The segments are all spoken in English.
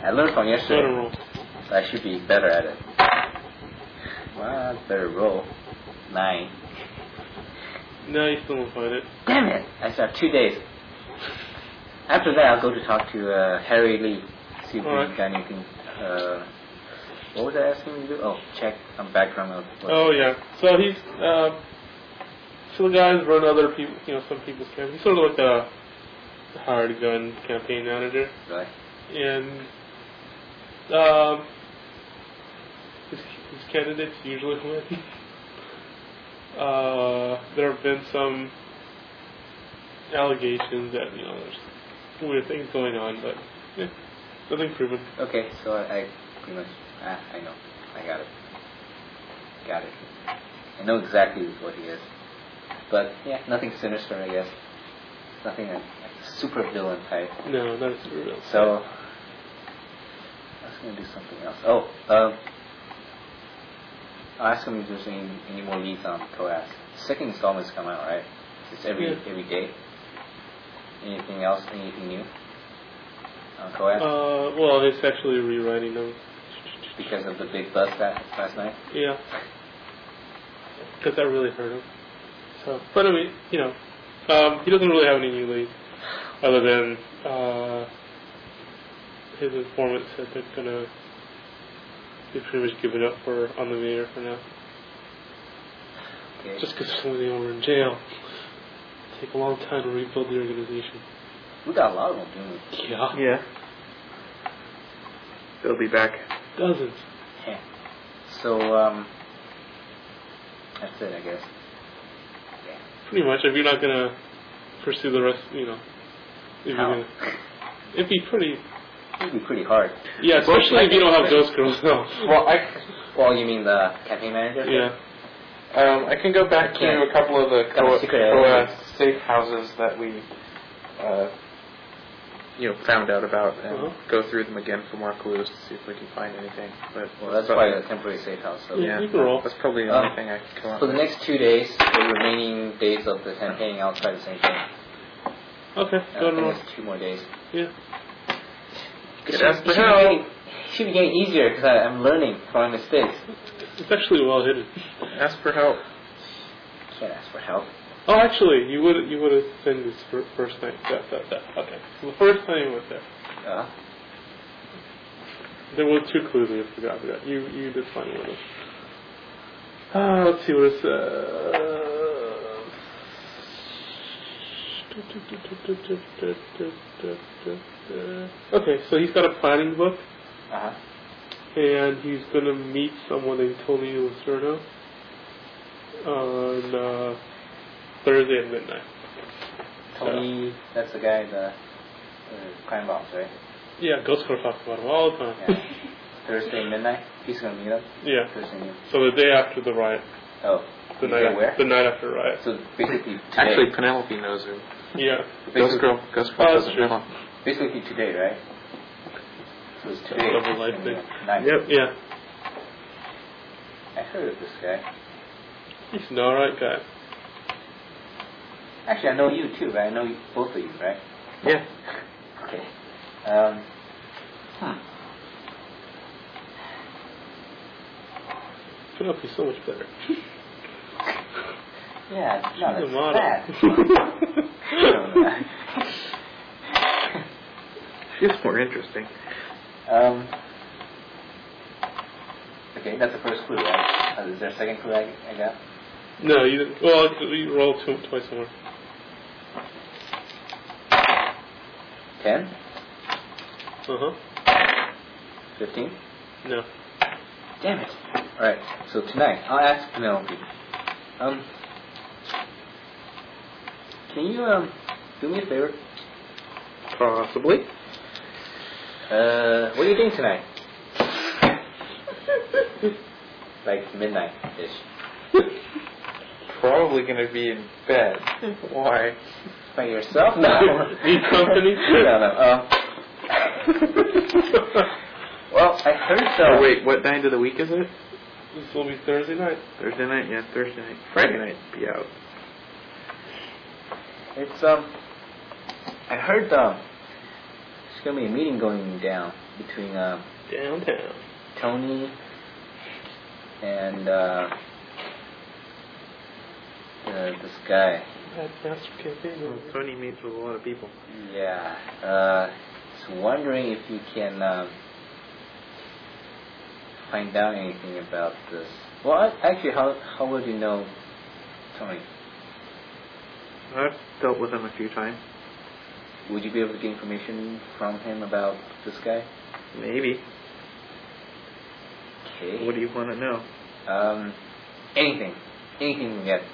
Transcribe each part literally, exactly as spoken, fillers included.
I learned from yesterday. Let him roll. So I should be better at it. Well, better roll. Nine. No, you still won't find it. Damn it! I still have two days. After that, I'll go to talk to uh, Harry Lee. See if All he's right. got anything. Uh, what was I asking him to do? Oh, check some background of. What Oh yeah. So he's uh, so the guys run other people, you know, some people's campaigns. He's sort of like a hired gun campaign manager, Right. and um, his, his candidates usually win. Uh, there have been some allegations that, you know, there's weird things going on, but yeah, nothing proven. Okay, so I, I pretty much. Ah, I know. I got it. Got it. I know exactly what he is. But yeah, nothing sinister, I guess. Nothing like, like super villain type. No, not a super real. So I was going to do something else. Oh, um, I'll ask him if there's any, any more leads on Coas. Second installments come out, right? It's every Yeah. every day. Anything else? Anything new on Coas? Uh, well, it's actually rewriting them. Because of the big buzz that last night. Yeah. Because that really hurt him. So, but I mean, you know, um, he doesn't really have any new leads other than uh, his informant said they're gonna they pretty much give it up for on the mayor for now. Okay. Just because some of them were in jail. Take a long time to rebuild the organization. We got a lot of them, didn't we? Yeah. Yeah. They'll be back. Dozens. Yeah. So, um, that's it, I guess. Yeah. Pretty much. If you're not gonna pursue the rest, you know, if How? you're gonna, it'd be pretty. It'd be pretty hard. Yeah, especially if you don't have Ghost Girls. No. Well, I, Well, you mean the campaign manager? Yeah. um, I can go back to Can't. a couple of the Got a co- secret area. co- safe houses that we, uh, you know, found out about and Uh-huh. go through them again for more clues to see if we can find anything. But Well, that's probably, probably a temporary safe house. So. Yeah. You can roll. That's probably the Um, only thing I can come up For the with. next two days, the remaining days of the campaign, I'll try the same thing. Okay. Uh, Go I and roll. think it's two more days. Yeah. It Get should, asked it for should be help. getting, should be getting easier because I'm learning from my mistakes. It's actually well hidden. Ask for help. Can't ask for help. Oh, actually, you would you would have been this fir- first night. That, that, that. Okay. So the first time you went there, Uh, there were two clues we forgot. forgot. You you did find one of them. Uh, let's see what it says. Okay, so he's got a planning book, uh-huh. and he's going to meet someone named Tony Lucerno on uh, Thursday at midnight. Tony, that's the guy, the, the crime boss, right? Yeah, Ghost Girl talks about him all the time. Yeah. Thursday midnight, he's going to meet us? Yeah. Thursday midnight. So the day after the riot. Oh, The you night, get where? the night after the riot. So basically today. Actually, Penelope knows who. Yeah. Ghost Girl. Ghost Girl Oh, that's doesn't true. know. Basically today, right? So it's today. Double life thing. Night. Yep. Yeah. I heard of this guy. He's an alright guy. Actually, I know you too, right? I know you, both of you, right? Yeah. Okay. Um, hmm. Penelope's so much better. Yeah, it's not She's a as model. bad. I don't know. She's more interesting. Um, okay, that's the first clue, right? Uh, is there a second clue I, I got? No, you didn't. Well, you rolled two, twice more. Ten? Uh huh. Fifteen? No. Damn it. Alright, so tonight, I'll ask Penelope. Um, can you, um, do me a favor? Possibly. Uh, what are you doing tonight? Like midnight-ish. Probably going to be in bed. Why? By yourself? No. Need company? no, no. Uh, well, I heard so. Oh, wait, what night of the week is it? This will be Thursday night. Thursday night? Yeah, Thursday night. Friday night, be out. It's, um, I heard, um, going to be a meeting going down between uh, Downtown. Tony and uh, uh, this guy. That master campaign. Well, Tony meets with a lot of people. Yeah. Uh, just wondering if you can um, find out anything about this. Well, I- actually, how how would you know Tony? I've dealt with him a few times. Would you be able to get information from him about this guy? Maybe. Okay. What do you want to know? Um, anything. Anything you can get.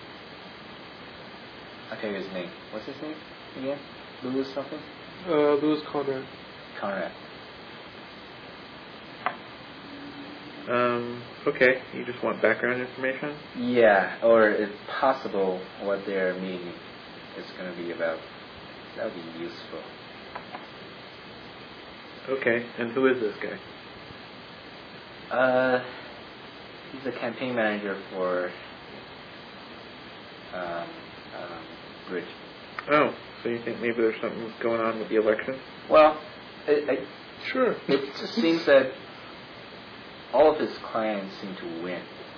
I'll tell you his name. What's his name again? Louis something? Uh, Louis Conrad. Conrad. Um, okay. You just want background information? Yeah, or if possible, what their meeting is going to be about. That would be useful. Okay. And who is this guy? Uh, he's a campaign manager for um, um, Bridge. Oh, so you think maybe there's something going on with the election? Well, it, it, Sure. it just seems that all of his clients seem to win.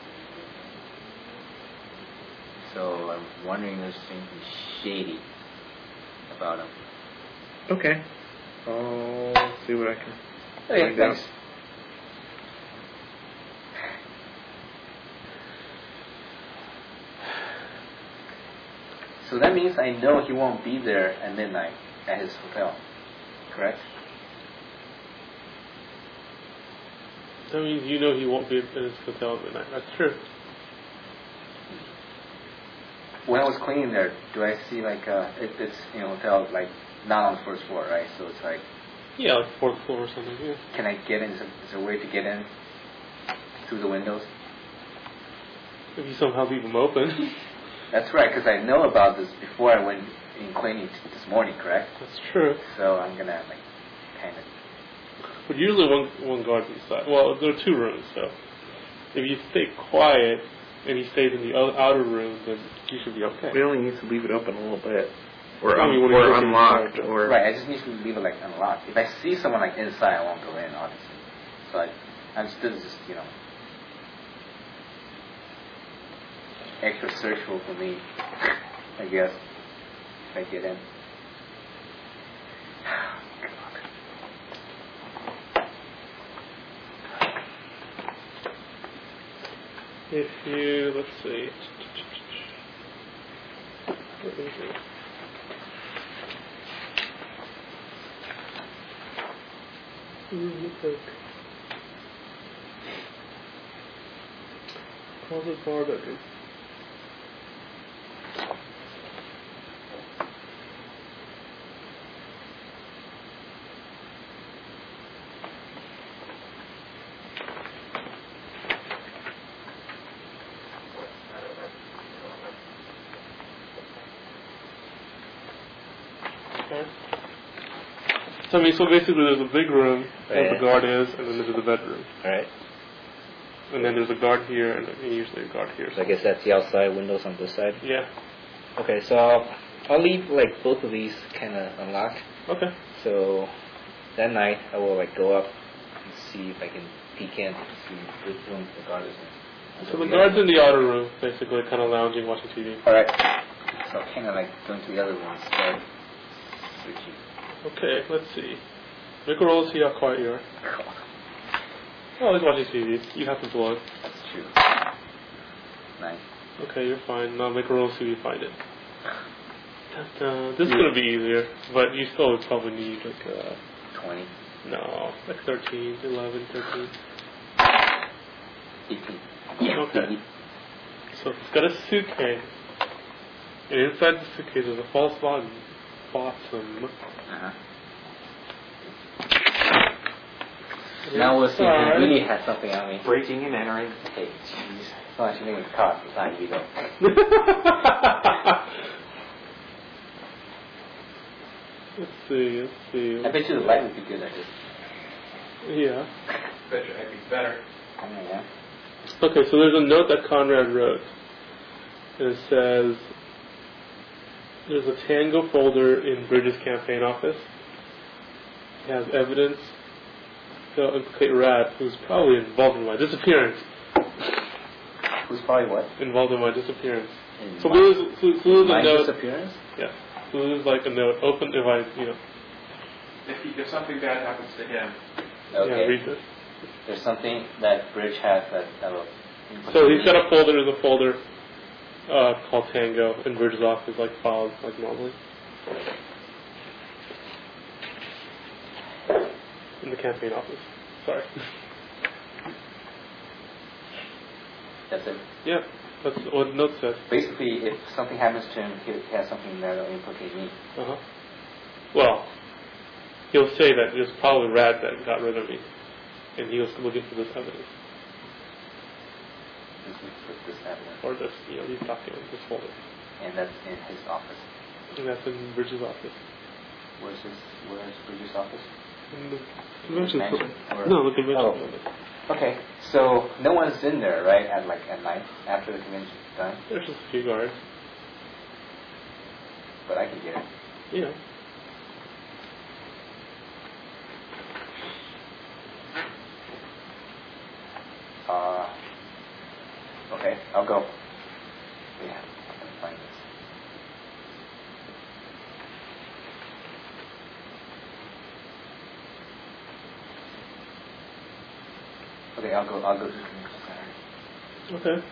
So I'm wondering if there's something shady about him. Okay. I'll see what I can Okay, find thanks. out. So that means I know he won't be there at midnight at his hotel, correct? That means you know he won't be in his hotel at midnight. That's true. When I was cleaning there, do I see like uh, it, it's you know hotel like not on the first floor, right? So it's like, Yeah, like fourth floor or something. Yeah. can I get in? Is there, is there a way to get in through the windows? If you somehow leave them open. That's right, because I know about this before I went in cleaning t- this morning, correct? That's true. So I'm gonna like kind of. But usually one one guard's inside. Well, there are two rooms, so if you stay quiet and he stays in the o- outer room, then you should be okay. We only need to leave it open a little bit. Or, I un- mean, when or you're looking unlocked. inside. Or Right, I just need to leave it like unlocked. If I see someone like inside, I won't go in, obviously. So I, I'm still just you know extra searchable for me, I guess. If I get in. If you, let's see. What is it? Ooh, look like. Closet bar bedroom. Okay. So I mean, so basically, there's a big room where Right. the guard is, and then there's the bedroom, Alright. and then there's a guard here, and then usually a guard here. So I guess that's the outside windows on this side. Yeah. Okay, so I'll, I'll leave like both of these kind of unlocked. Okay. So that night I will like go up and see if I can peek in to see which room the guard is in. So the guard's in the outer room, basically, kind of lounging, watching T V. Alright. So I'll kind of like go into the other room instead. Searching. Okay, let's see. Make a roll to see how quiet you are. Oh, he's watching T V. You have to blow. That's true. Nice. Okay, you're fine. Now make a roll to see if you find it. Uh, this is going to be easier, but you still would probably need like, uh, twenty. no, like thirteen, eleven, thirteen. eighteen. Yeah. Okay. So it's got a suitcase, and inside the suitcase is a false bottom. Bottom. Uh-huh. Now we'll see if Inside- he really has something on me. breaking and entering. Hey, jeez. It's not actually with caught. It's not you though. Let's see, let's see. I bet you the light would be good at this. Yeah. Bet you I'd be better. I don't know. Okay, so there's a note that Conrad wrote. And it says, there's a Tango folder in Bridges' campaign office. he has evidence to implicate Rad, who's probably involved in my disappearance. Who's probably what? Involved in my disappearance. In So my, lose, so, so lose my a note. disappearance? Yeah. So lose like a note. Open if I, you know. If, he, if something bad happens to him, Okay. Yeah, read this. There's something that Bridge has that that'll. So he's got a folder. There's a folder uh, called Tango in Bridge's office, like files, like normally. In the campaign office. Sorry. That's it. Yeah, that's what the note says. Basically, if something happens to him, he has something that'll implicate me. Uh huh. Well, he'll say that it was probably Rad that got rid of me, and he was looking for this evidence, This, this, this evidence. or this, you know, these documents, this folder, And that's in his office. and that's in Bridge's office. Where's his? Where's Bridge's office? In the convention Mansion? center. Or- No, the convention Oh. center. Okay, so no one's in there, right? At like at night after the convention's done. There's just a few guards. But I can get it. You know. Uh, okay, I'll go. Yeah, I can find this. Okay, I'll go. I'll go to the convention center. Okay.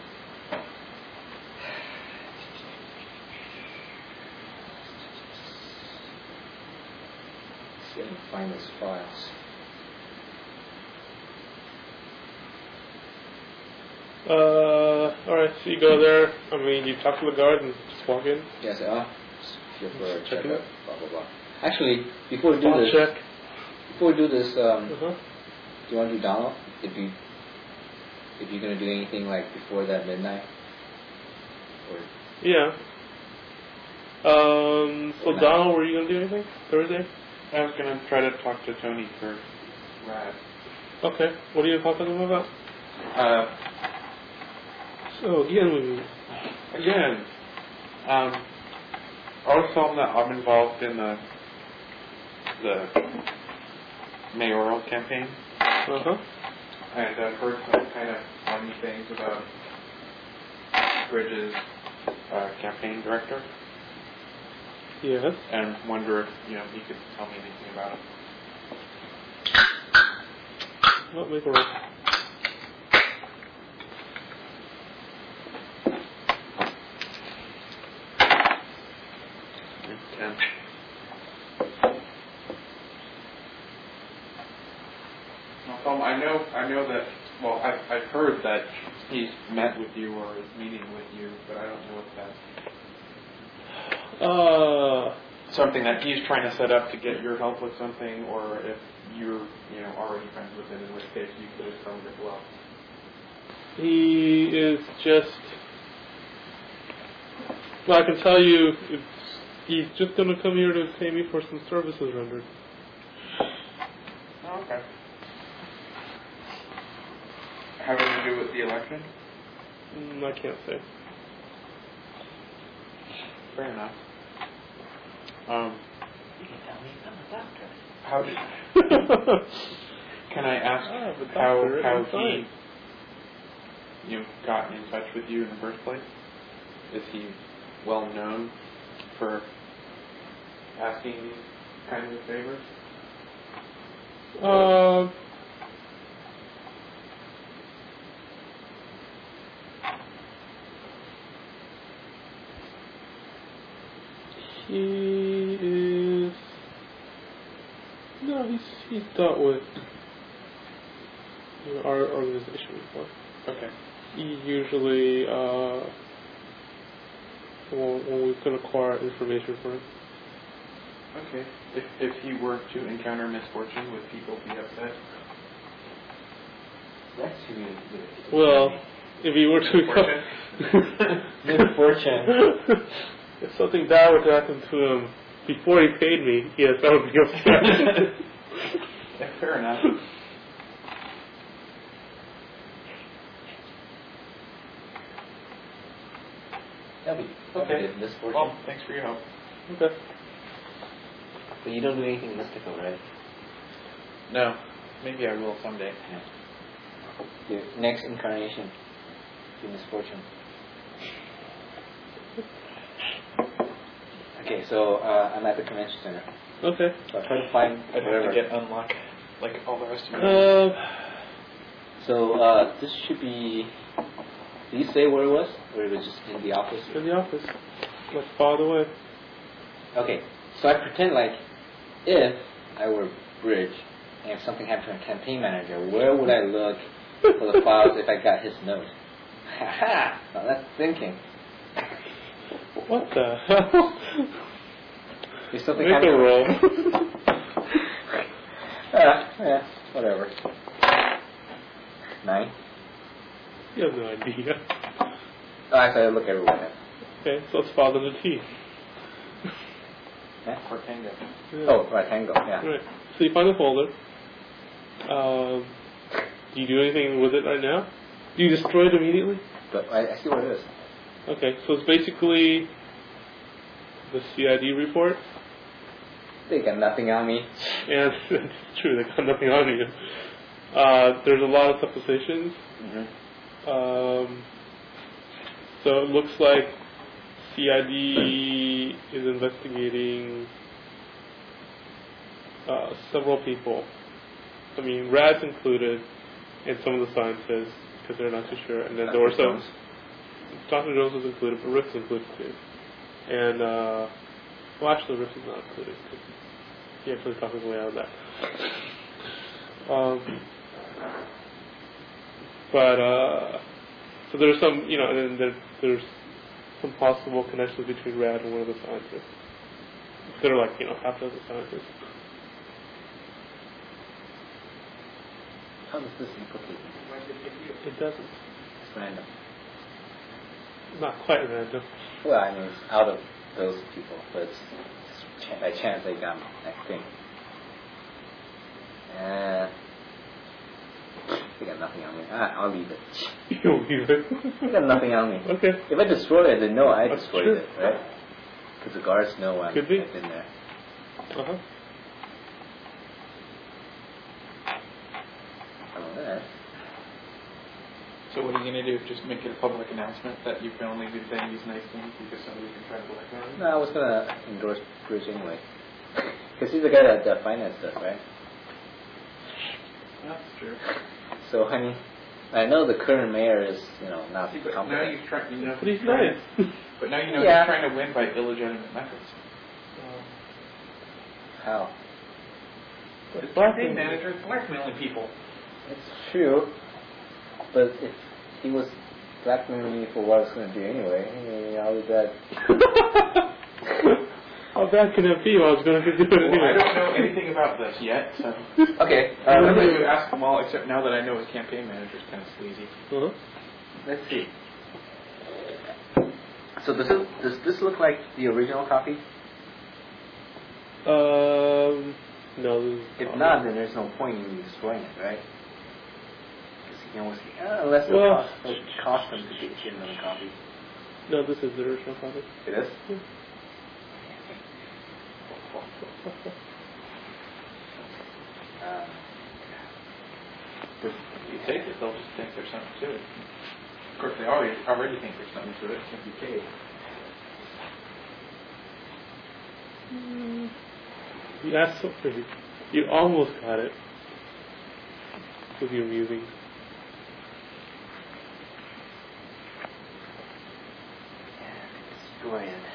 See if I can find those files. Uh, alright, so you go there. I mean, you talk to the guard and just walk in. Yeah, say, ah, just here for a Check checkup, it out. blah blah blah. Actually, before we do Spot this, check. before we do this, um, Uh huh. do you want to do Donald? If you, if you're gonna do anything like before that midnight, or Yeah. Um, so No. Donald, were you going to do anything Thursday? I was going to try to talk to Tony for Rad. Okay. What are you talking to him about? Uh, So, again, we again, um, I was told that I'm involved in the the mayoral campaign, Uh-huh. and I've heard some kind of funny things about Bridges' uh, campaign director, Yes. and wonder if you know he could tell me anything about it. What make a roll? Ten. Um, I know, I know that. Well, I've, I've heard that he's met with you or is meeting with you, but I don't know if that's Uh, something that he's trying to set up to get your help with something, or if you're, you know, already friends with him, in which case you could have told as well. he is just... Well, I can tell you, it's, he's just going to come here to pay me for some services rendered. Oh, okay. Having to do with the election? Mm, I can't say. Fair enough. Um, you can tell me I'm a doctor. how did? Can I ask Ah, the how doctor, how I'm he fine. you know, got in touch with you in the first place? Is he well known for asking these kinds of favors? Uh, he is... No, he's, he's dealt with you know, our organization before. Okay. He usually, uh, when, when we can acquire information for him. Okay. If if he were to encounter misfortune, would people be upset? That's really good. Well, if he were to Misfortune. if something bad were to happen to him before he paid me, yes, I would be upset. Yeah, fair enough. That'll be Okay. okay. Misfortune. Well, thanks for your help. Okay. But you don't do anything mystical, right? No. Maybe I will someday. Your next incarnation, your misfortune. Okay, so uh, I'm at the convention center. Okay. So I'll try to find I'd whatever. have to get unlock like all the rest of it. Uh, So uh, this should be. Did you say where it was? Or it was just in the office? in the office. Like far away. Okay, so I pretend like if I were Bridge and if something happened to a campaign manager, where would I look for the files if I got his note? Ha! Now that's thinking. What the hell? If something Make a happened. roll. uh, yeah, whatever. Nine. You have no idea. Oh, actually, I look everywhere. Okay, so let's follow the T. Yeah? Or Tango. Yeah. Oh, rectangle. Yeah. Right. So you find the folder. Um, do you do anything with it right now? Do you destroy it immediately? But I, I see what it is. Okay, so it's basically the C I D report. They got nothing on me. And it's true, they got nothing on you. Uh, there's a lot of suppositions. Mm-hmm. Um, so it looks like C I D is investigating uh, several people. I mean, Rad's included, and some of the scientists, because they're not too sure. And then there were some. Doctor Jones was included, but Rick's included too. And, uh, well, actually, Rick is not included, because he actually talked his way out of that. Um, but, uh, so there's some, you know, and then there, there's some possible connections between Rad and one of the scientists. That are like, you know, half dozen scientists. How does this implicate me? It doesn't. It's random. Not quite random. Well, I mean, it's out of those people, but it's, it's ch- by chance they got me, I think. Uh, they got nothing on me. Ah, I'll leave it. You'll leave it. They got nothing on me. Okay. If I destroy it, they know I That's destroyed true. it, right? Because the guards know I'm, Could be. I've been there. Uh-huh. Oh, that. So what are you going to do? Just make it a public announcement that you can only do then use nice things because somebody can try to blackmail you? No, I was going to endorse Bridge anyway. Because he's the guy that uh, financed us, right? That's true. So, I mean, I know the current mayor is, you know, not See, but now competent. you're trying, you know, But he's trying- nice. But now you know Yeah. you're trying to win by illegitimate methods. How? The campaign manager is blackmailing people. It's true, but if he was blackmailing me for what I was going to do anyway, I mean, how was that? How bad can it be? I was going to do it Well, anyway. I don't know anything about this yet, so Okay, I um, don't know to ask them all. Except now that I know his campaign manager is kind of sleazy. Uh-huh. let's see. So does it, does this look like the original copy? Um, no. This is If not, then there's no point in you destroying it, right? Because you can always, uh, unless it Well- cost, it'll cost them to get get another copy. No, this is the original copy. It is? Yeah. Um, If you take it, they'll just think there's something to it. Of course, they already already think there's something to it. It can be cave. You asked so pretty. You almost got it. With your musings. destroy it.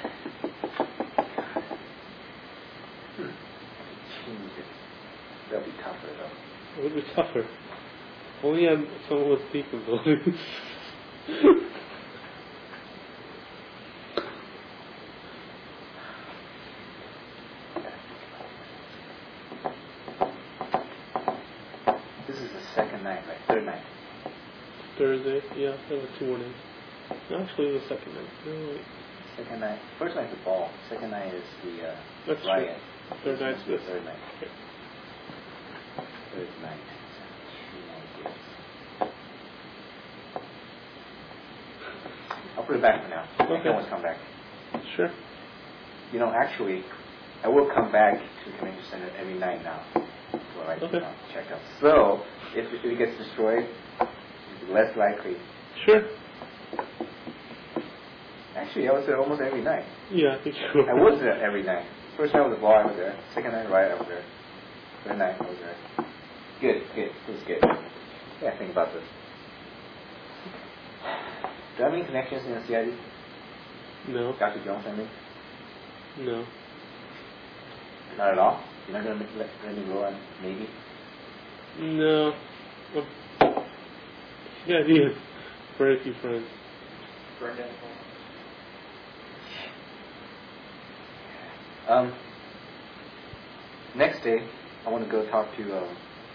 Hmm. Change it. That'll be tougher though. It would be tougher. Only on someone with deep abilities. This is the second night, right? Third night. Thursday, yeah, there were two more days. No, actually, the second night. No, wait. Second night. First night's the ball. Second night is the uh, That's true. riot. Third night's the this. third night. Okay. Third night. Two nights. I'll put it back for now. I Okay. can always come back. Sure. You know, actually, I will come back to the convention center every night now. for like Okay. you know, checkup. So if, if it gets destroyed, it's less likely. Sure. Actually, I was there almost every night. Yeah, I think you I was there every night. First night was the ball, I was there. Second night, right, I was there. Third night, I was there. Good, good. It was good. Yeah, think about this. Do you have any connections in the C I D? No. Doctor Jones, I mean? No. Not at all? You're not going to let, let me go on maybe? No. Well, yeah, he has very few friends. Brendan. Um, next day, I want to go talk to, um,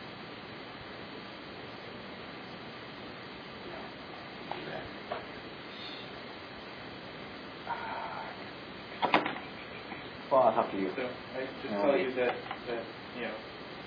well, I'll talk to you. So I just No, tell wait. you that, that, you know,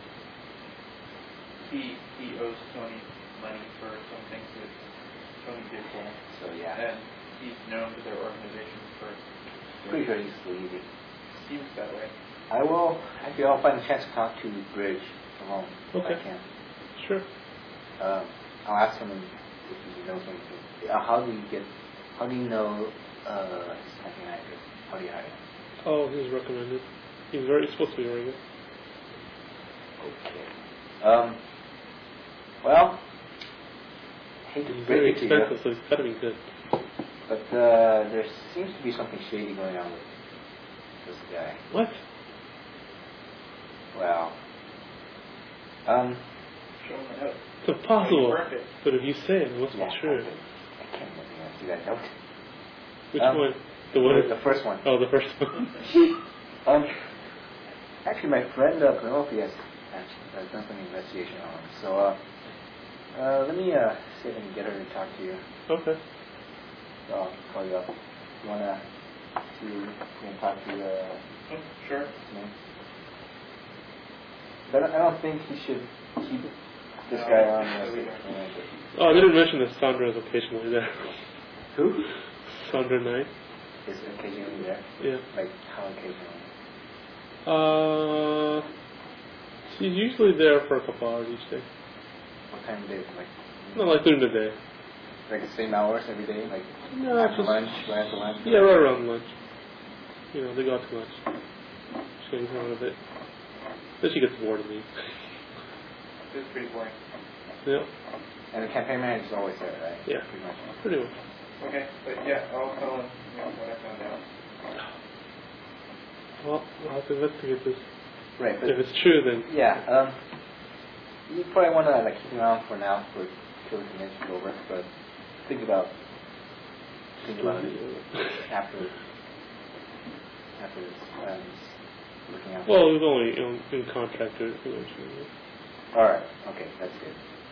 he, he owes Tony money for some things that Tony did for him. So, yeah. And he's known to their organization for, Pretty sure he's leaving. seems that way. I will, actually, I'll find a chance to talk to Bridge alone Okay. if I can. Sure. Um, I'll ask him if he knows anything. Uh, how do you get, how do you know uh, his campaign actor? How do you hire him? Oh, he's recommended. He's very supposed to be very good. Okay. Um, well, I hate to He's break very it to you, expensive, so he's got to be good. but uh, there seems to be something shady going on with this guy. What? Well, um, Show him the note. It's impossible. Burnt it. But if you say it, it must yeah, be true. okay. I can't remember how to do that note. Which Um, one? The one? The first one. Oh, the first one. Um, actually, my friend uh, Penelope has, has done some investigation on him. So, uh, uh, let me uh, see if I can get her to talk to you. Okay. So I'll call you up. You wanna see? You can talk to uh, Oh, sure. his name? But I don't think he should keep this No, guy on. no, Unless we it, don't. uh, Oh, I didn't mention that Sandra is occasionally there. Who Sandra Knight. is occasionally there? Yeah. Like how occasionally? Uh, she's usually there for a couple hours each day. What time of day? Like No, like during the day. like the same hours every day? Like No, after just- lunch, right after lunch? Yeah, right around lunch. You know, they go out to lunch. She hangs around a bit. Then she gets bored of me. This is pretty boring. Yeah, And the campaign manager is always there, right? Yeah. Pretty much. pretty much. Okay, but yeah, I'll tell him, you know, what I found out. Well, I'll have to investigate this. Right, but If it's true, then yeah, um, you probably want to like keep him around for now for till the convention is over. But think about think about it after after this. Um, looking out. well, it was only in, in contractor eventually. All right. Okay, that's good.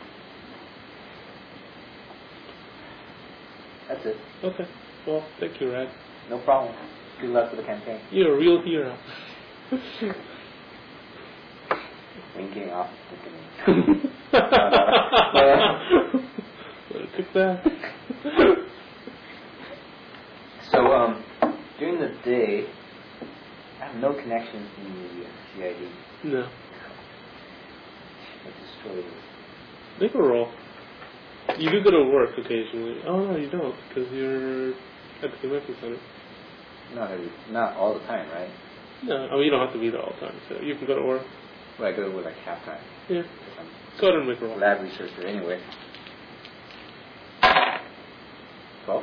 That's it. Okay. Well, thank you, Rad. No problem. Good luck with the campaign. You're a real hero. Winking off. Looking no, no, no. Took that. So, um, during the day, I have no connections in the C I D. No. It's destroyed. Make a roll. You do go to work occasionally. Oh no, you don't, because you're at the convention center. Not every, not all the time, right? No, I mean you don't have to be there all the time. So you can go to work. Well, I go with like half time. Yeah. 'Cause I'm Go ahead and make a roll. a lab researcher anyway. Twelve.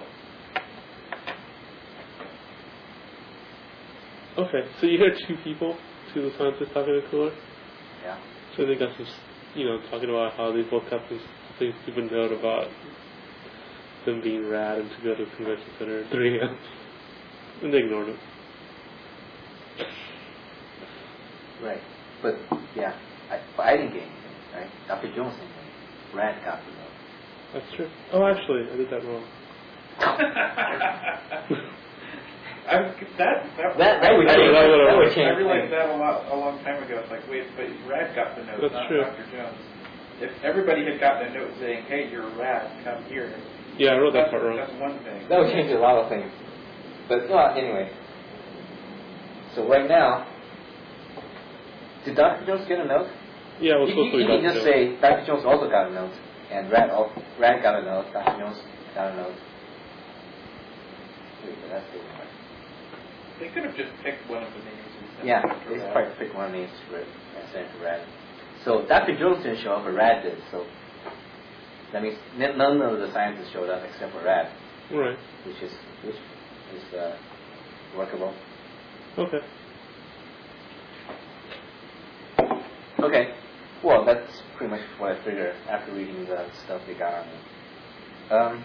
Okay, so you hear two people, two of the scientists talking to Cooler. Yeah. So they got some, you know, talking about how they both got this thing stupid note about them being rad and to go to the convention center at three a.m. And they ignored it. Right. But yeah, I, but I didn't get anything. Right. Doctor Jones didn't get anything. Rad got the note. That's true. Oh, actually, I did that wrong. I was, that, that, That- that would I, change- realized- that would I change realized things. that a, lot, a long time ago. It's like, wait, but Rad got the note, That's not true. Doctor Jones. If everybody had gotten a note saying, hey, you're Rad, come here. Yeah, I wrote that that's, part wrong. That's one thing. That would change a lot of things. But well, anyway. So right now, did Doctor Jones get a note? Yeah, it was You, supposed you, to be you can Doctor just Jones. say Doctor Jones also got a note, and Rat, al- Rat got a note, Doctor Jones got a note. Wait, but that's the one. They could have just picked one of the names and sent Yeah, it to they Rat. probably picked one of the names to Rat and sent it to Rat. So Doctor Jones didn't show up, but Rat did. So that means n- none of the scientists showed up except for Rat, Right. which is which is uh, workable. Okay. Okay. Well, that's pretty much what I figured after reading the stuff they got on me. Um,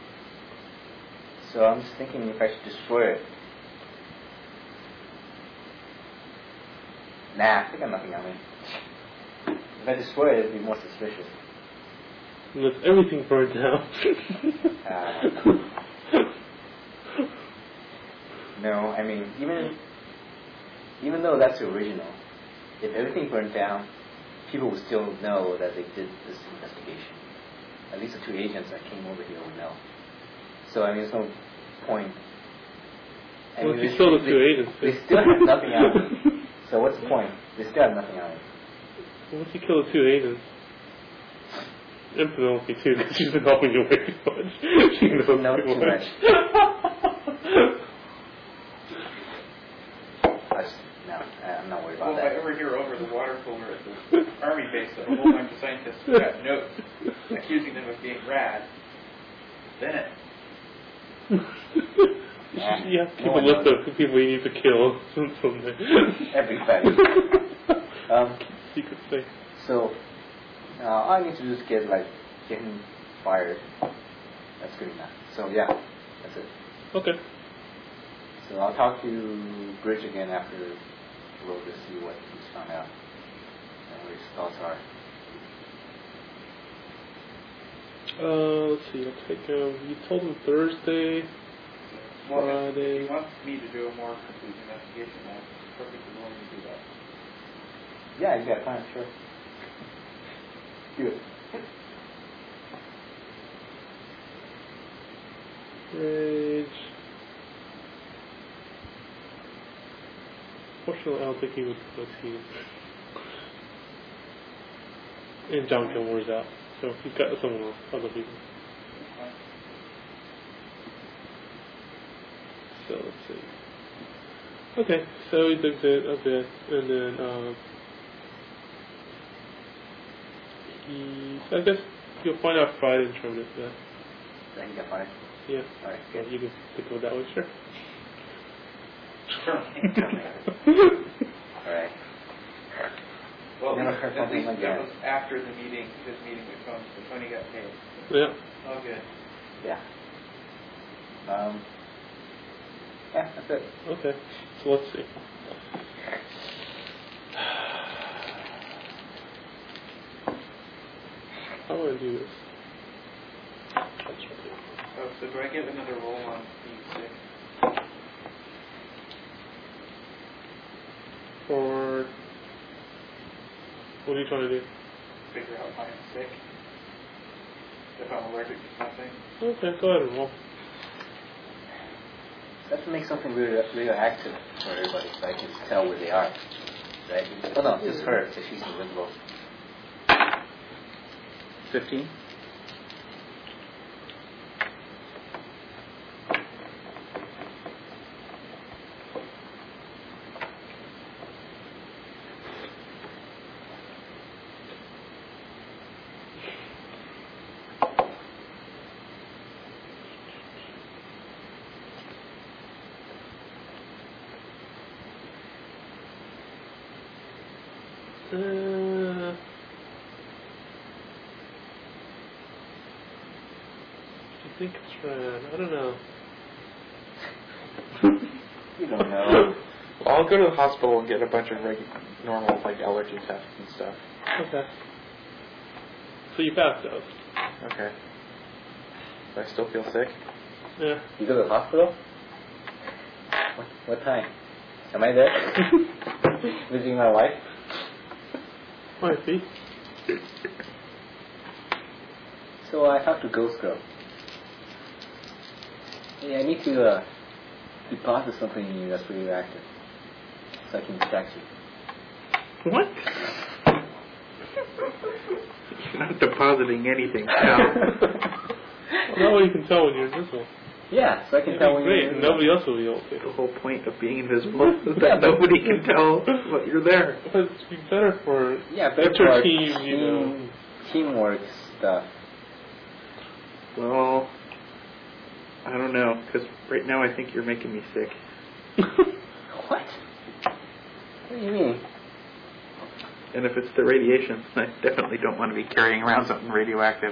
so I'm just thinking if I should destroy it. Nah, I got nothing on me. If I destroy it, it'd be more suspicious. Let everything burn down. Uh, no, I mean, even even though that's the original, if everything burned down, people would still know that they did this investigation. At least the two agents that came over here would know. So, I mean, there's no point. I Well, mean, if you they- kill the they- two agents, They then- still have nothing on it. So what's the point? They still have nothing on it. Once you kill the two agents, and Penelope too, because she's been helping you way too much. She knows No, too too much. I just, no, I'm not worried Well, about if I that. ever hear over the water cooler at the army base of a whole bunch of scientists who got notes accusing them of being rad, then Yeah, You have to keep no a one list knows. of people you need to kill someday. Everybody. Um, Secret safe. So, uh, all I need to do is get, like, get him fired. That's good enough. So, yeah, that's it. Okay. So I'll talk to Bridge again after the road to see what he's found out and what his thoughts are. Uh, let's see. I'll take him. You told him Thursday, well, Friday. if he wants me to do a more complete investigation, I'm perfectly willing to do that. Yeah, you got time, sure. Do it. Rage. Fortunately, I don't think he would go team. And John Gilmore's out, so he's got someone else, other people. So let's see. Okay, so he digs it a bit, and then um, he. I guess you'll find out Friday and terminate that. Then you got five. Yeah. All right, Yeah, good. you can think of it that way, sure. All right. Well, Never heard at something least like that that. was after the meeting, his meeting with Tony, so Tony got paid. Yeah. Oh, good. Yeah. Um. Yeah, that's it. Okay. So let's see. How do I do this? Oh, so do I get another roll on being sick? Or what are you trying to do? Figure out if I'm sick? If I'm allergic to something? Okay, go ahead and roll. Let's make something radio- radioactive for everybody so I can tell where they are. Right? Oh no, just her, because she's invisible. Fifteen? Uh, I think it's Ran. I don't know. You don't know. Well, I'll go to the hospital and get a bunch of regular, normal, like, allergy tests and stuff. Okay. So you passed those. Okay. Do I still feel sick? Yeah. You go to the hospital? What, what time? Am I there? Visiting my wife? Might be. So I talked to Ghost Girl. Yeah, I need to uh, deposit something in you that's radioactive. So I can distract you. What? You're not depositing anything, pal. Well, that way you can tell when you're invisible. Yeah, so I can It'd tell be when great, you're and invisible. nobody else will be able to. The whole point of being invisible is that nobody can tell what you're there. But it'd be better for Yeah, better for our inter-team, team, you know. teamwork stuff. Well, I don't know, because right now I think you're making me sick. What? What do you mean? And if it's the radiation, I definitely don't want to be carrying around something radioactive.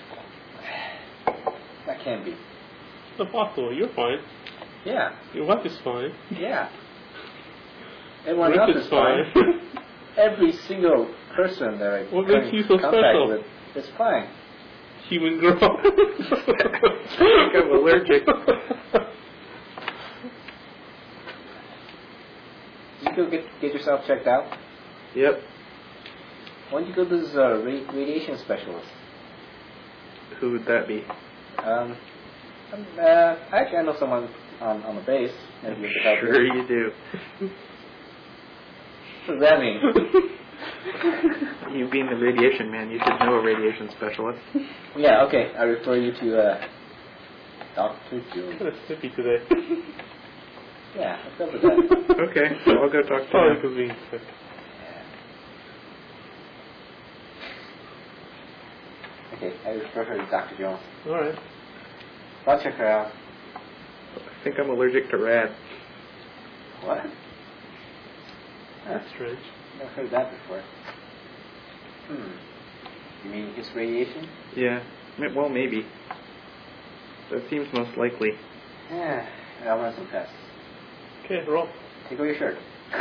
That can't be. It's not possible. You're fine. Yeah, Your wife is fine. yeah. Everyone Rick else is is fine. fine. Every single person that I What come makes you in so contact special? with is fine. Human girl. I think I'm allergic. Did you go get, get yourself checked out? Yep. Why don't you go to this uh, ra- radiation specialist? Who would that be? Um, um, uh, actually, I know someone on, on the base. Maybe you could help Sure you. you do. What does that mean? You being the radiation man, you should know a radiation specialist. Yeah, okay. I refer you to uh, Doctor June. Kind of snippy today. Yeah, let's go with that. Okay, so I'll go talk to Probably him. because being sick. Okay, I refer her to Doctor Jones. All right. I'll check her out. I think I'm allergic to rad. What? Huh, That's strange. never heard that before. Hmm. You mean his radiation? Yeah, m- well, maybe. That seems most likely. Yeah, I'll run some tests. Okay, roll. Take off your shirt.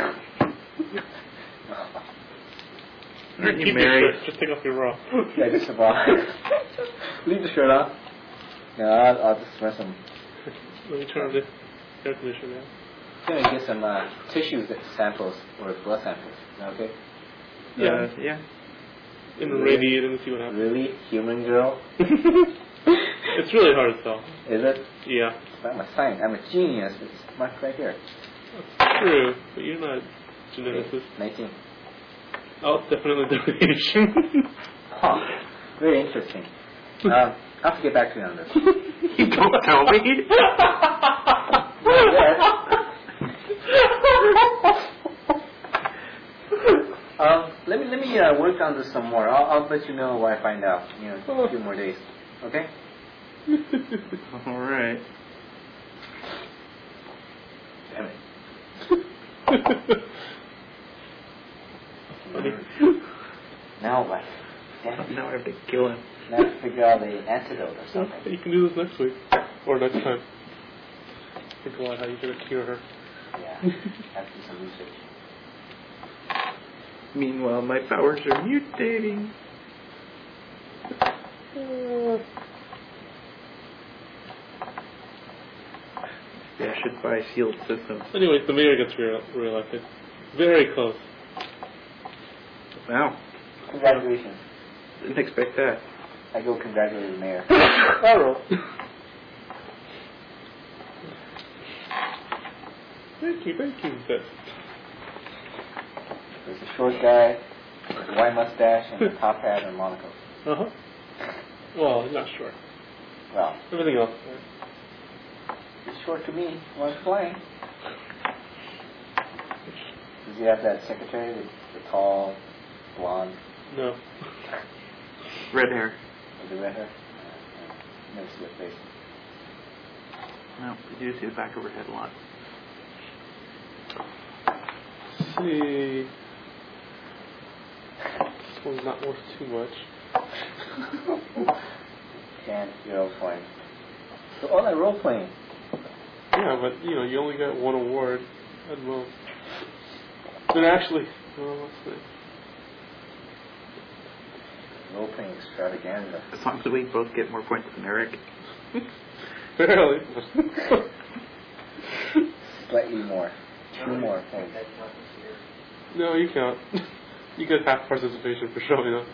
Aren't you Keep your married? shirt. Just take off your bra. Yeah, just about. Leave the shirt on. No, I'll, I'll just wear some. Let me turn the air conditioner down. I'm gonna get some uh, tissue samples or blood samples. Okay. Yeah. Uh, yeah. And then radiate and see what happens. Really, human girl? It's really hard to tell. Is it? Yeah. I'm a science. I'm a genius. It's marked right here. That's true, but you're not a geneticist. Nineteen. Oh, definitely the radiation. Huh. Very interesting. Um, I'll have to get back to you on this. You don't tell me. um, let me let me uh, work on this some more. I'll, I'll let you know what I find out. You know, a few more days. Okay. All right. Damn it. Now what? Damn it. Now I have to kill him. Now I have to figure out the antidote or something. You can do this next week. Or next time. Think about how you're going to cure her. Yeah. Have to do some research. Meanwhile, my powers are mutating. Yeah, I should buy sealed systems. Anyways, the mayor gets re- re-elected. Very close. Wow. Congratulations. Didn't expect that. I go congratulate the mayor. Arrow. Thank you, thank you. But There's a short guy with a white mustache and a top hat and monocle. uh-huh. Well, not sure. Well, Everything else. it's short to me when I'm flying. Does he have that secretary, the, the tall, blonde, No. Red hair. with the red hair? Uh, uh, never see her face. No, I do see the back of her head a lot. Let's see. This one's not worth too much. And you're all flying. So all that role playing. Yeah, but you know, you only got one award at most. But actually, well, let's see. Role playing extravaganza. As long as we both get more points than Eric. Barely. Slightly more. Two more points. No, you can't. You get half participation for showing up.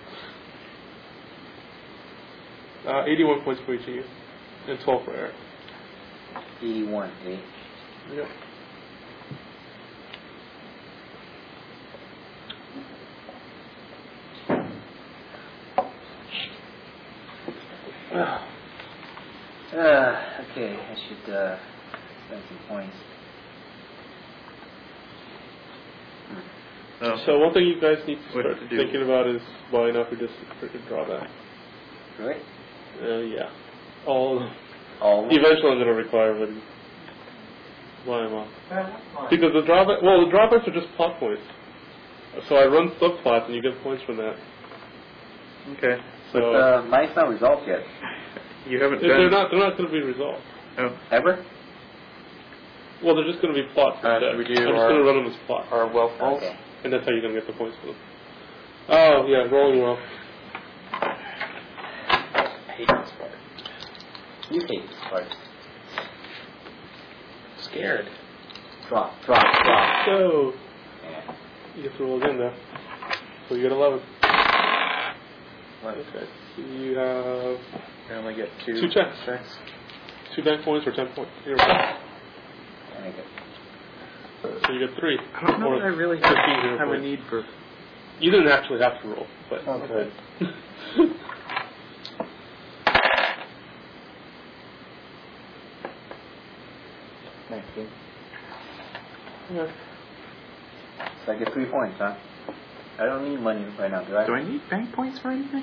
Uh, eighty-one points for each of you, and twelve for Eric. eighty-one, eh? Yep. Uh, okay, I should uh, spend some points. Oh. So one thing you guys need to What start to do? thinking about is buying off your district for your drawback. Really? Uh, yeah. All All eventually I'm going to require when buy them off. Because the drawback, well, the drawbacks are just plot points. So I run subplots and you get points from that. Okay. So But uh, mine's not resolved yet. You haven't they're done... not they're not going to be resolved. Oh. Ever? Well, they're just going to be plots. Uh, instead. should we do I'm just our- going to run them as plots, Our well falls. Okay. and that's how you're going to get the points for them. Oh yeah, rolling well. I hate this part. You hate this part. Scared. Drop, drop, drop. So Yeah. you get to roll again though. So you get eleven. What? Okay. So you have I only get two. Two checks. checks. two bank points or ten points. Here we go. And I get So you get three. I don't know Or that I really fifteen have, hero have a points. need for... You didn't actually have to roll, but Oh, good. nineteen. Yeah. So I get three points, huh? I don't need money right now, do I? Do I need bank points for anything?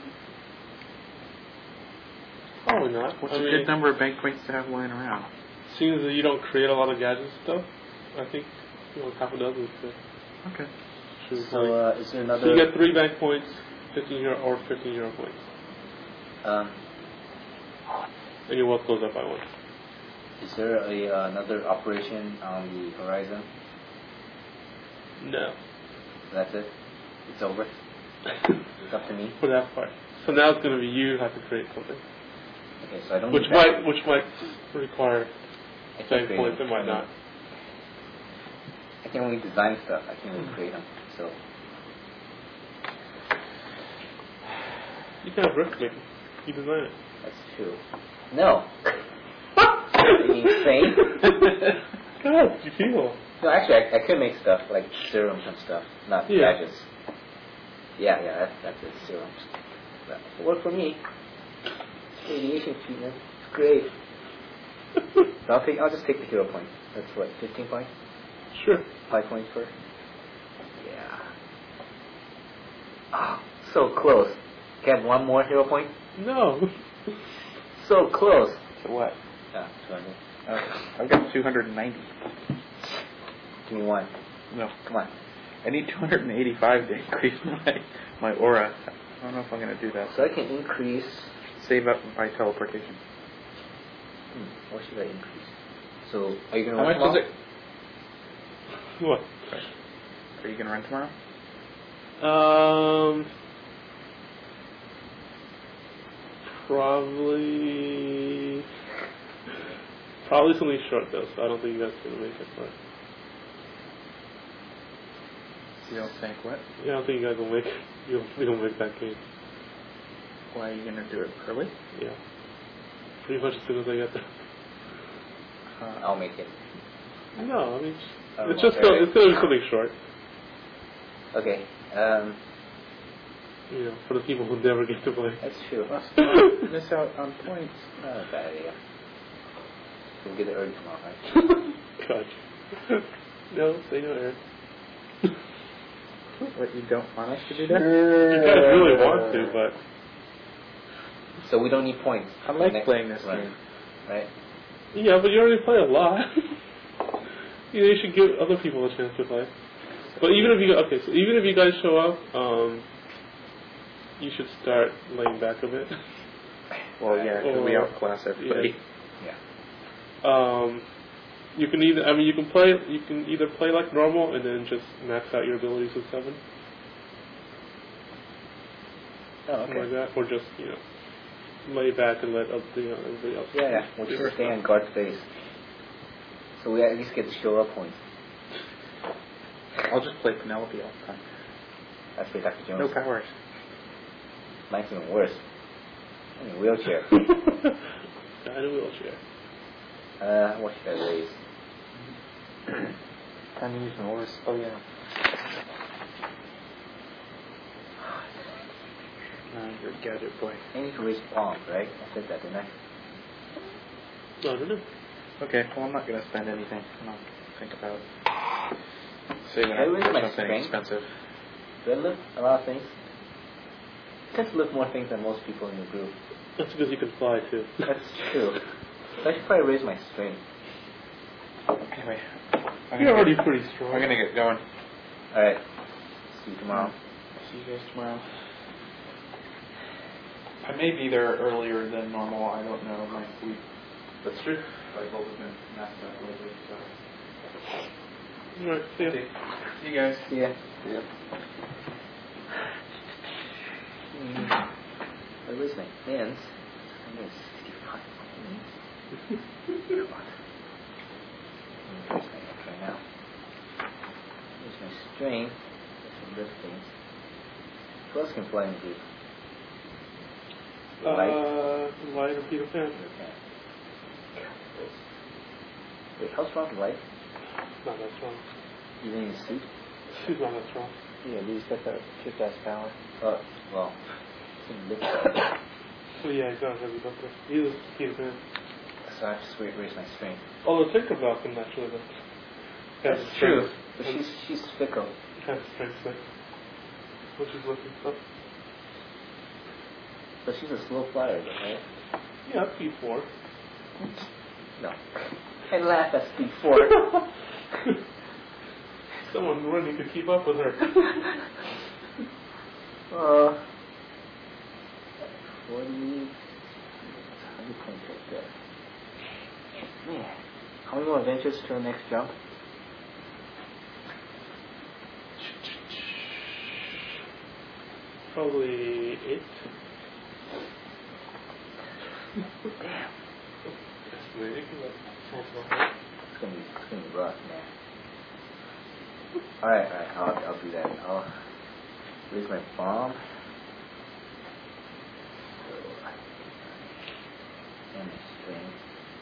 Probably not. What's I a mean, good number of bank points to have lying around? seeing as that you don't create a lot of gadget stuff, I think you know half a dozen is good. Okay. Should be So fine. uh, is there another? So you get three bank points, fifteen euro or fifteen euro points, um, and your wealth goes up by one. is there a uh, another operation on the horizon? No. That's it. It's over. It's up to me. For that part. So now it's going to be you have to create something, Okay, so I don't. which need might that. which might require I can't bank create points. them. It might not. I can only design stuff. I can't really create them. So You can have risk making. You design it. that's true. No. Are you insane? God, you feel. No, actually, I, I could make stuff like serums and stuff, not Yeah. gadgets. Yeah, yeah, that's that's it. Serums. That will work for me. Radiation treatment. It's great. So I'll take. I'll just take the hero points. That's what, fifteen points. Sure. Five points first. Yeah. Ah, so close. Can I have one more hero point? No. So close. So what? Ah, two hundred. Oh, I've got two hundred ninety. Give me one. No. Come on. I need two hundred eighty-five to increase my, my aura. I don't know if I'm going to do that. So I can increase. Save up my teleportation. Hmm, what should I increase? So are you gonna How run much is tomorrow? it? What? Are you going to run tomorrow? Um, probably, probably something short though. So I don't think you guys are gonna make it. But You don't think what? yeah, I don't think you guys will make. You'll, you'll make that game. Why are you going to do it early? Yeah, pretty much as soon as I get there. Uh, I'll make it. No, I mean, Oh, it's just okay. go, it's gonna be something short. Okay. Um, You know, for the people who never get to play. that's true. miss out on points. Not a bad idea. We'll get it early tomorrow, right? God. No, say no, Eric. What, you don't want us to do that? You guys really want to, but So we don't need points. I like Next playing this run, game. right? yeah, but you already play a lot. You know, you should give other people a chance to play. But even if you okay, so even if you guys show up, um, you should start laying back a bit. Well, yeah, because we Or- outclass everybody. Yeah. Um, you can either, I mean, you can play, you can either play like normal and then just max out your abilities with seven, Oh, something like okay. that, or just you know, lay back and let up, you know, everybody else. Yeah, yeah. We'll do just their stay stuff. on guard space. So we at least get to show up points. I'll just play Penelope all the time. That's for Doctor Jones. No powers. Mine's even worse. I'm in a wheelchair. Guy in a wheelchair. uh, what should I raise? Time to use my horse. Oh, yeah. Uh, you're a gadget boy. I need to raise bombs, right? I said that, didn't I? No, I don't know. Okay, well, I'm not going to spend anything. I'll think about saving I up raise for my something strength. expensive. Do I lift a lot of things? I tend to lift more things than most people in the group. That's because you can fly too. That's true. So I should probably raise my strength. Anyway, I'm You're gonna already get, pretty strong. I'm going to get going. Alright. See you tomorrow. See you guys tomorrow. I may be there earlier than normal. I don't know. My sleep That's true. cycle has been messed up a little bit. So. Alright, see ya. See, see you guys. See ya. See ya. Hmm. I raise my hands. I'm going to sixty-five. Come on. I'm raise my hands right now. Here's my strength. There's some lift things. Who else can fly in the group? Light. Uh, Light or Peter Pan? Okay. Wait, how strong is Light? Not that strong. Even in his suit? She's not that strong. Yeah, he's got that kick-ass power. Oh, well. Some lift. Well, yeah, he's not heavy doctor. He's Peter Pan. So I have to raise my strength. Although Tinkerbell can actually lift. Has That's strength. true. But Has- she's she's fickle. Has strength six. Which is lifting stuff. But she's a slow flyer, though, right? Yeah, speed four. No. I laugh at speed four. Someone running to keep up with her. uh, forty. one hundred points right there. Man. How many more adventures to the next jump? Probably eight. Damn. Estimating, but sounds about right. It's gonna be it's gonna be rough, man. Alright, alright, I'll I'll do that. I'll raise my bomb. And my strength.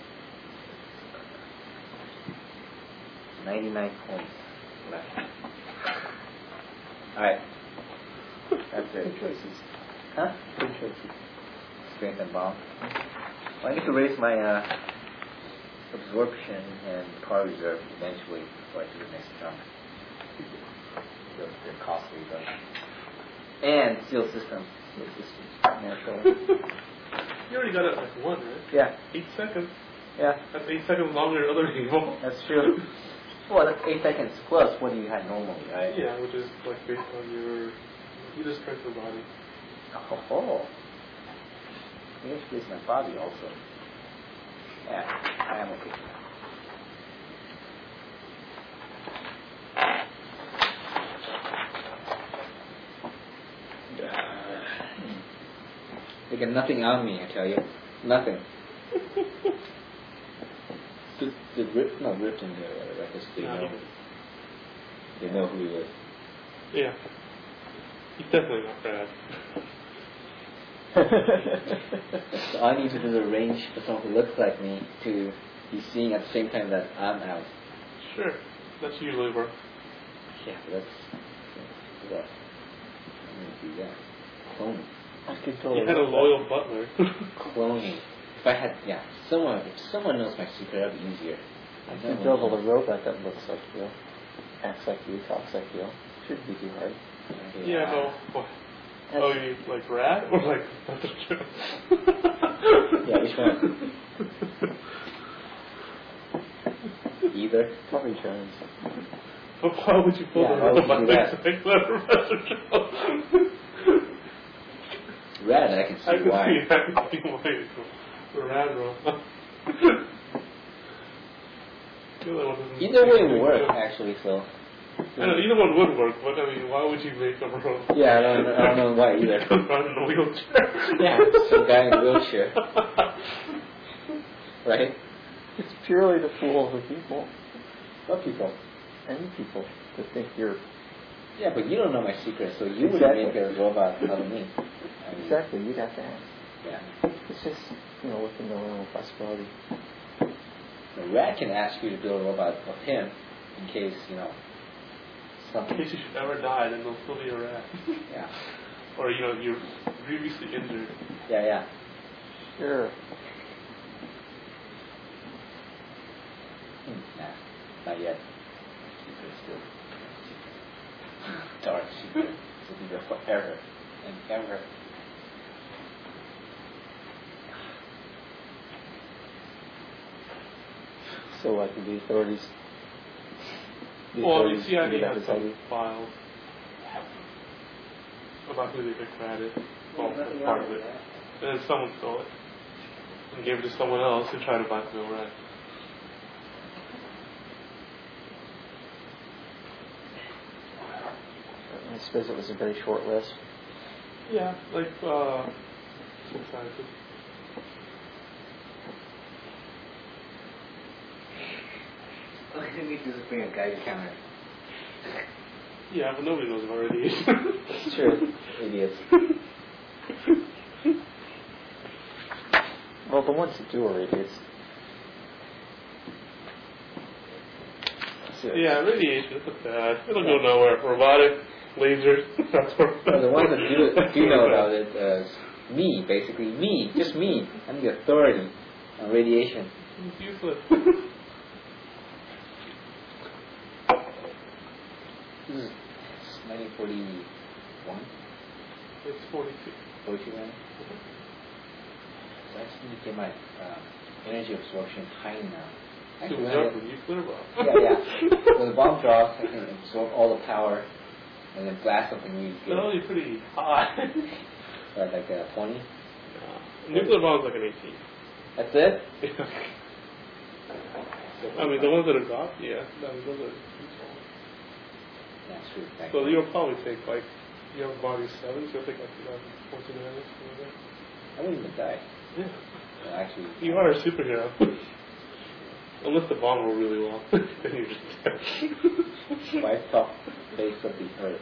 Ninety-nine points left. Alright. That's it. Good choices. Huh? Good choices. Strength and bomb. Well, I need to raise my uh, absorption and power reserve eventually before I do the next jump. They're, they're costly though. And seal system. Seal system. Naturally. You already got it like one, right? Yeah. Eight seconds. Yeah. That's eight seconds longer than other people. That's true. Well, that's eight seconds plus what you had normally, right? Yeah, which is like based on your you just strength your body. Oh, oh. Maybe I should raise my body also. Yeah, I am okay. They get nothing on me, I tell you. Nothing. the, the rip, not ripped in there, right? I guess they No. know. They know who he is. Yeah. He's definitely not bad. So all I need to do is arrange for someone who looks like me to be seeing at the same time that I'm out. Sure. That's usually work. Yeah, but that's that's rough. I'm gonna do that. Cloning. I could You had a loyal butler. Cloning. If I had, yeah, someone, if someone knows my secret, that'd be easier. I can build a robot that looks like you, acts like you, talks like you. Shouldn't be too hard. Yeah, no. What? Oh, you mean like rat or like that's a joke? Yeah, which one? Either. Probably Jones. But why would you pull Yeah, the why would you robot do next that? to Professor Jones? Rat, I can see I can why. see, I can see why it's a rat robot. The other one doesn't Either way seem would to work, be- actually, so. I know, either one would work, but I mean, why would you make a robot? Yeah, I don't, I don't know why either. Run in a wheelchair. Yeah, some guy in a wheelchair. Right? It's purely to fool the people, What people? any people, to think you're Yeah, but you don't know my secret, so you Exactly. would make a robot out of me. I mean, exactly. You'd have to ask. Yeah. It's just you know within the realm of possibility. The rat can ask you to build a robot of him in case, you know, In something. case you should ever die, then there'll still be a rat. Yeah. Or, you know, your grievously injured. Yeah, yeah. Sure. Hmm, nah, not yet. Secret still. Dark secret. It'll be there forever and ever. So what did the authorities? The Well, the authorities C I D figure that has was how some you- files about who they picked had it. Well, There's nothing that's part wrong of with it. that. And then someone stole it and gave it to someone else who tried to blackmail Red. I suppose it was a very short list. Yeah, like uh, six scientists. Look at me disappearing a Geiger counter. Yeah, but nobody knows about radiation. It's true. Idiots. Well, the ones that do are idiots. Yeah, radiation, it's bad. It'll go nowhere. Robotic, lasers, that's where. Well, the ones that do, do know about it is me, basically. Me, just me. I'm the authority on radiation. It's useless. This is nineteen forty-one? It's forty-two. forty-two, right? So I just need to get my uh, energy absorption high now. So Actually, we when I have get- a nuclear bomb. yeah, yeah. When the bomb drops, I can absorb all the power and then blast something really They're good. only pretty hot. But like uh, twenty? No. Nuclear bomb's like an eighteen. That's it? I mean, the ones that are dropped, yeah. I mean, those are small. That's true. Thank So you. you'll probably take like, you have a body of seven, so you'll take like two thousand fourteen minutes. Something like that. I wouldn't even die. Yeah. Well, actually, You are a superhero. Unless the bomb were really long. Then you're just dead. my top face of the earth.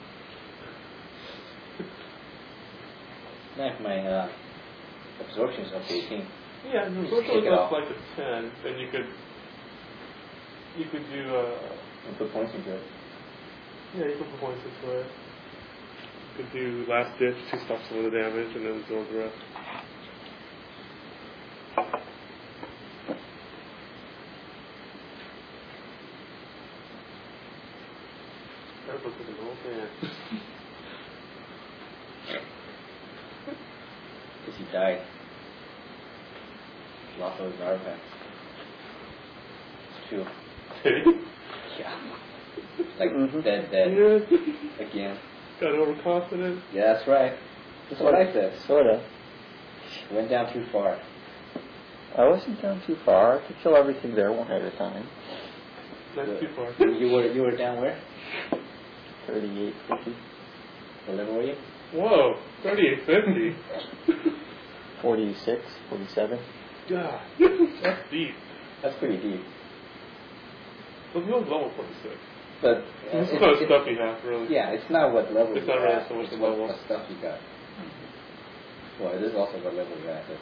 Now, if my uh, absorption is up to eighteen, Yeah, and Just if take it it was off. like a ten, then you could, you could do, uh, and put points into it. yeah, you could put points into it. You could do last ditch to stop some of the damage and then absorb the rest. That looks like an old man. Because he died. Lost all his artifacts. It's true. Did he? Yeah. Like, Mhm. dead, dead. Yeah. Again. Got overconfident. Yeah, that's right. That's what I said. Sorta. Went down too far. I wasn't down too far. I could kill everything there one at a time. That's too far. You were, you were down where? thirty-eight, fifty, What level were you? Whoa, thirty-eight fifty. forty-six, forty-seven. God, that's deep. That's pretty deep. But he was level forty-six. But uh, This is it- kind of it- stuff you have, really. yeah, it's not what level It's you not really got, so much it's the what, level. what stuff you got. Well, it is also what level you got. But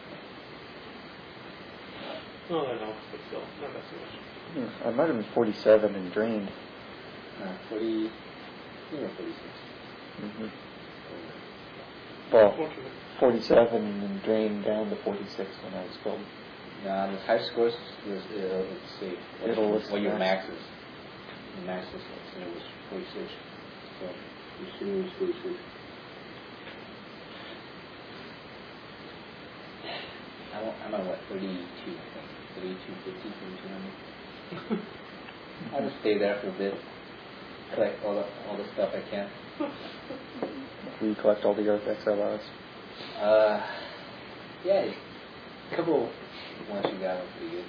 Oh, that helps, but still, not that so much. Hmm, I might have been forty-seven and drained. uh, forty, you were forty-six. Mm-hmm. Well, Fortunate. forty-seven and then drained down to forty-six when I was killed. Now, the high scores was, uh, let's see, what, It'll list what your max. max is. The max is, let's say, was forty-six. So, you see, it was forty-six. I'm, I'm at what, thirty-two, I think. thirty-two fifty, thirty-two hundred. I'll just stay there for a bit. Collect all the, all the stuff I can. Do you collect all the artifacts I lost? Uh, yeah, a couple ones you got are pretty good.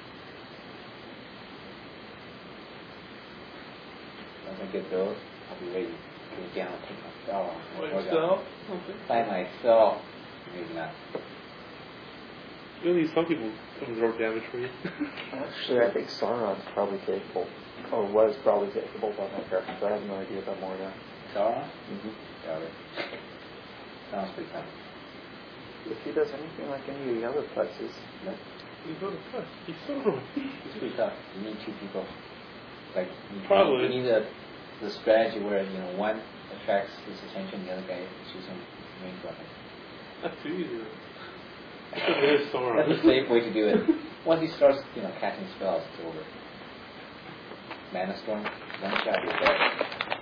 Once I get those, I'll be ready to go down and take myself. By yourself? Okay. By myself. Maybe not. Really, some people absorb damage for you. Actually, I think Sauron's probably capable, or was probably capable by my preference. I have no idea about Morgoth. Sauron? Mm-hmm. Got it. Sounds pretty fun. If he does anything like any of the other places, No? He's not a cut. He's so It's pretty tough. You need two people. Like, you, Probably. you need a, the strategy where, you know, one attracts his attention, the other guy shoots him range weapon. That's too easy. That's a really Sauron. That's a safe way to do it. Once he starts, you know, casting spells, it's over. Mana Storm, one shot, you're dead.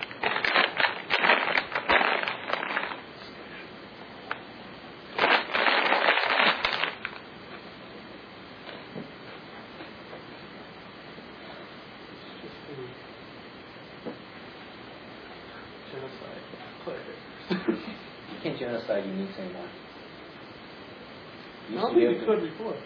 You can't genocide uniques anymore. You I used don't to be think able you to- could before.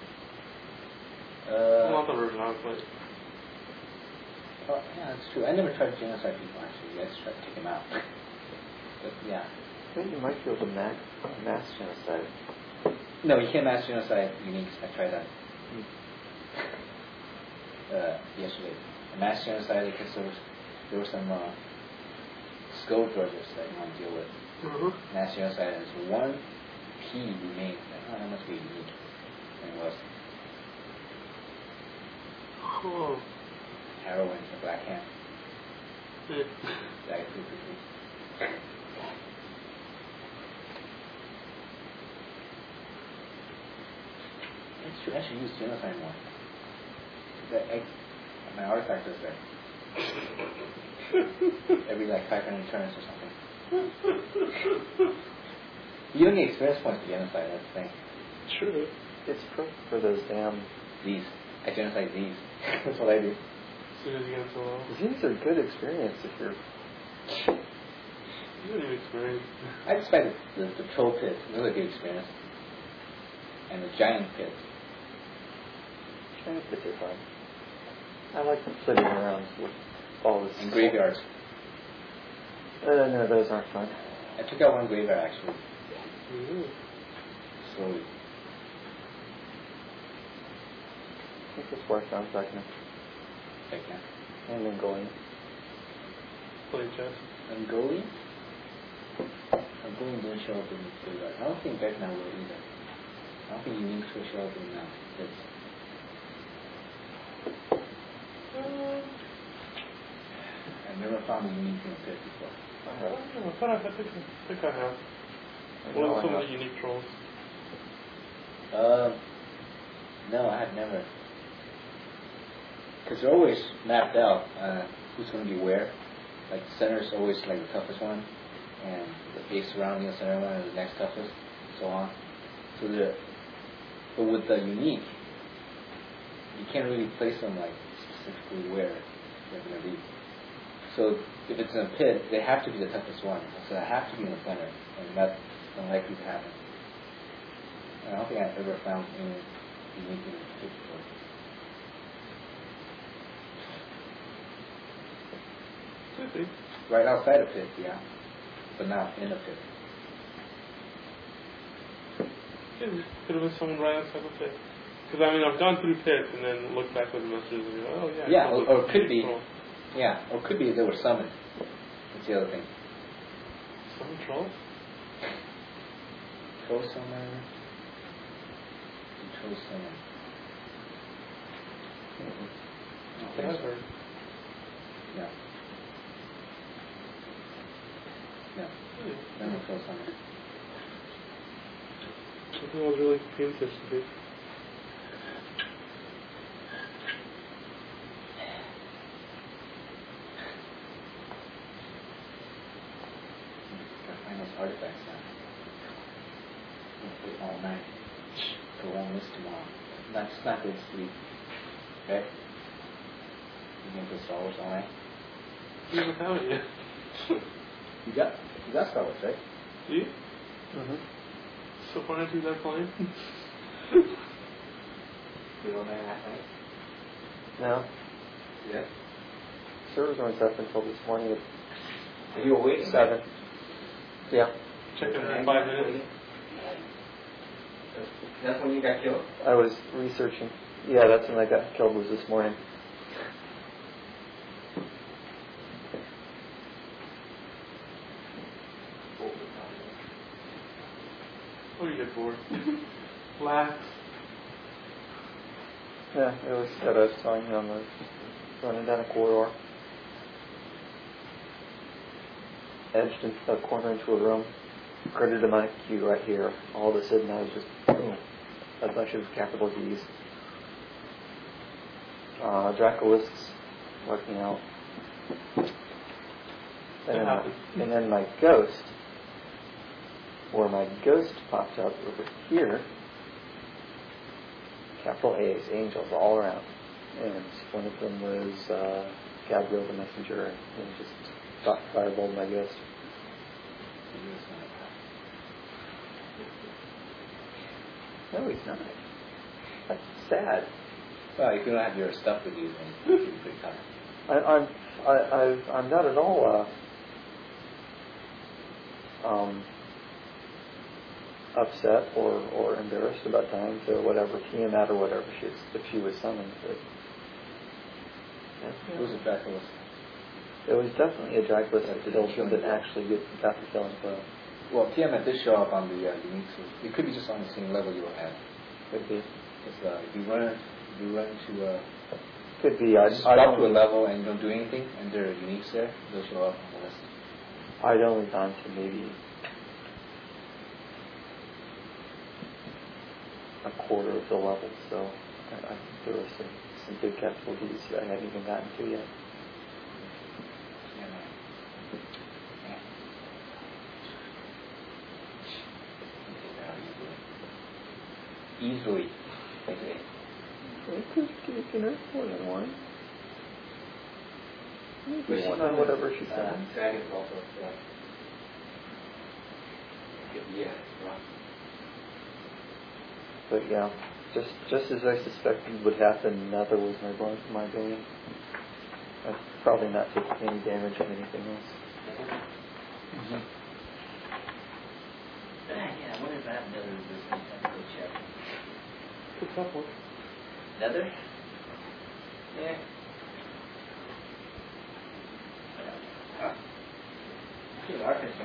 Uh, Not the version I played. oh, yeah, that's true. I never tried to genocide people, actually. I just tried to take them out. But, yeah. I think you might be able to mass, mass genocide. No, you can't mass genocide uniques. I tried that uh, yesterday. A mass genocide because there was, there were some uh, skull drudges that you want to deal with. Mm-hmm. Mass genocide is one P remains. I don't know, that must be unique. And it was Oh. heroin, the black hand. Yeah. Died pretty quickly. It's true. I should use genocide more. 'Cause I, I, my artifact is there. Every like five hundred turns or something. You don't get experience points for genocide, that's the thing. True. It's perfect for those damn... These. I genocide these. That's what I do. As soon as you get so low. These are good experience if you're... You don't even experience. I just find the, the, the troll pits, those are good experience. And the giant pits. Trying to fit it fun. I like flitting around with all this... And graveyards. Uh, no, those aren't fun. I took out one graveyard actually. Mm-hmm. Slowly. I think it's worth on second. Like that. And then going. Play chess. Angoli? Angoli didn't show up in the graveyard. I don't think Vecna will either. I don't think Uniques will show up in now. It's, Um, I've never found a Unique in a pit before. I don't know. I thought I, I think, I think I have. I What know are I some of have. the unique trolls? Uh, no, I have never. Because they're always mapped out uh, who's going to be where. Like the center is always like the toughest one, and the base surrounding the center one is the next toughest, so on. So the but with the unique, you can't really place them like specifically where they're going to be. So if it's in a pit, they have to be the toughest one. So they have to be in the center, and that's unlikely to happen. And I don't think I've ever found any unique in a pit before. Could be. Right outside a pit, yeah, but not in a pit. Could have been someone right outside the pit. Because I mean, I've gone through pits and then looked back at the messages and go, oh yeah. Yeah, I or, know or this it could be, troll. yeah, or it could be they were summoned. That's the other thing. Some trolls? Troll summon. Troll summon. That's what I've heard. No. No. Yeah. No troll summon. I think I was really paying attention to it. Gotta find those artifacts now. Gonna wait all night. Go on this tomorrow. Not just not good sleep. Okay? You gonna play Star Wars all night? You haven't found it yet. You got you got Star Wars, right? Do you? Mm-hmm. So far into that playing? You all night last night? No. Yeah. Servers weren't up until this morning at You were waiting. seven. Yeah. Check in in five minutes. That's when you got killed? I was researching. Yeah, that's when I got killed, was this morning. Oh, you get bored. Relax. Yeah, it was that I was telling you on the running down a corridor. edged into the corner into a room, crittered to my cue right here. All of a sudden, I was just boom, a bunch of capital D's. Uh, Dracolisks working out. And then, my, and then my ghost, or my ghost popped up over here. Capital A's, angels all around. And one of them was uh, Gabriel the messenger, and just thought fireballed my ghost. No, he's not. That's sad. Well, if you don't have your stuff with you, then you'll be pretty tired. I, I'm, I, I, I'm not at all uh, um, upset or, or embarrassed about dying to whatever Tiamat or whatever she was, if she was summoned. But, yeah. It was a Draculus. It was definitely a Draculus that killed him that actually get, got to kill him. Well, well, Tiamat did show up on the uh, unique. So it could be just on the same level you were at. Could be. It's, uh, if you run, if you run to uh, could be. I just I drop to a don't. level and you don't do anything, and there are uniques there. They'll show up on the list. I'd only gone to maybe a quarter of the level, so I, I, there were some, some big capital D's that I hadn't even gotten to yet. Easily. Okay. You could, you can earn more than one. Maybe one on whatever she said. Uh, Dragon's also, yeah. Yeah, right. But yeah, just just as I suspected would happen, Nether was my bone for my bane. I've probably not taken any damage of anything else. Mm-hmm. Yeah, I wonder if I have Nether resistance. I have to check. Good stuff, one. Nether? Yeah. Huh. Good Arkansas.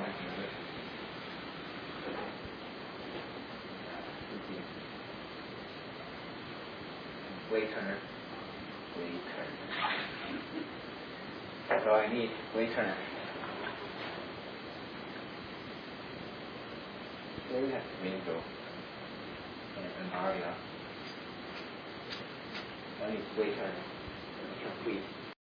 Wave turner. Wave turner. That's all I need. Wave turner. There we have Mingo. And, and Aria. I need wave turner. Complete.